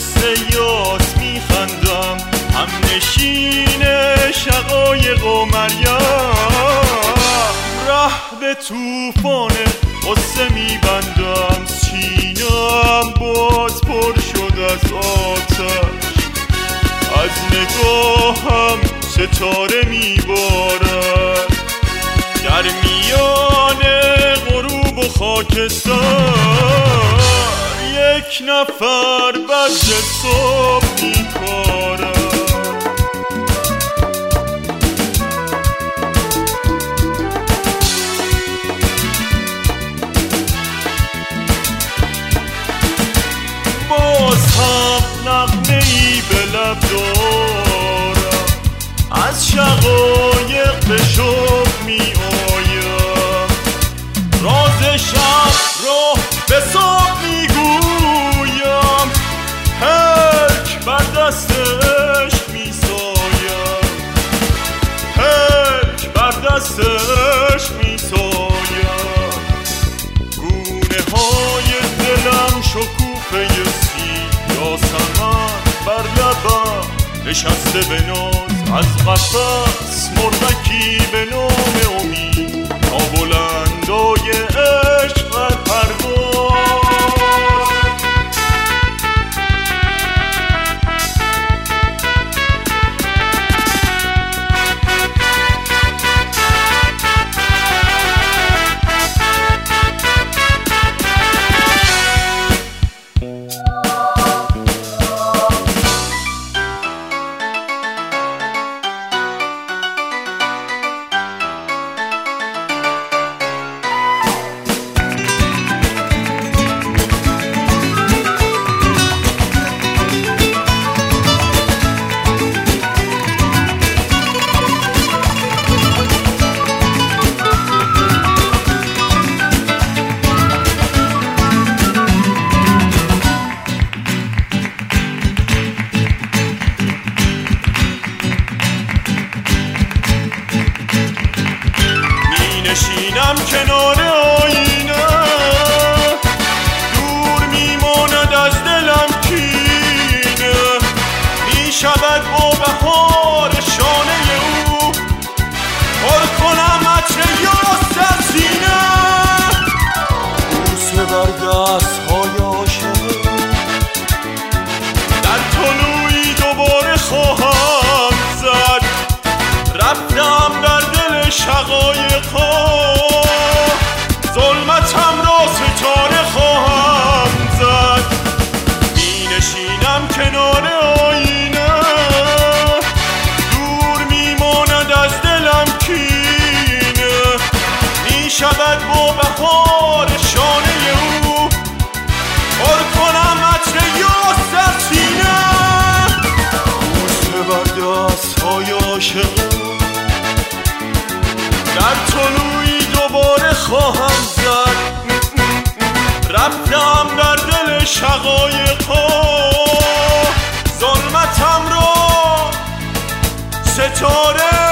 قصه یات میخندم، هم نشین شقایق و مریم. ره به توفان قصه میبندم، سینم باز پر شد از آتش. از نگاهم ستاره میبارد در میان غروب و خاکستر. یک نفر بدر صبح میکارد. باز هم نغمه ای به لب دارم، از شقایق به شوق می آیم. راز شب را به صبح می گویم، هرک بر دست عشق می سایم، هرک بر دست عشق می سایم. گونه های دلم شکوفه یاسمن بر لبم نشسته به ناز، از قفس مرغکی به نام امید تا بلندای عشق در پرواز. نشینم کنار آینه، دور میماند از دلم کینه. میشود با بهار شانه او، پر کنم عطر یاسر سینه. بوسه بر دست‌های عاشق، در طلوعی دوباره خواهم زد. رفتم در دل شقایق‌ها، ظلمتم را ستاره خواهم زد. می نشینم کنار آینه، دور می ماند از دلم کینه. می شود با بهار شانه او، پر کنم عطر یاسر سینه. بوسه بر دست‌های عاشق، در طلوعی دوباره خواهم زد. رفتم در دل شقایق‌ها، ظلمتم را ستاره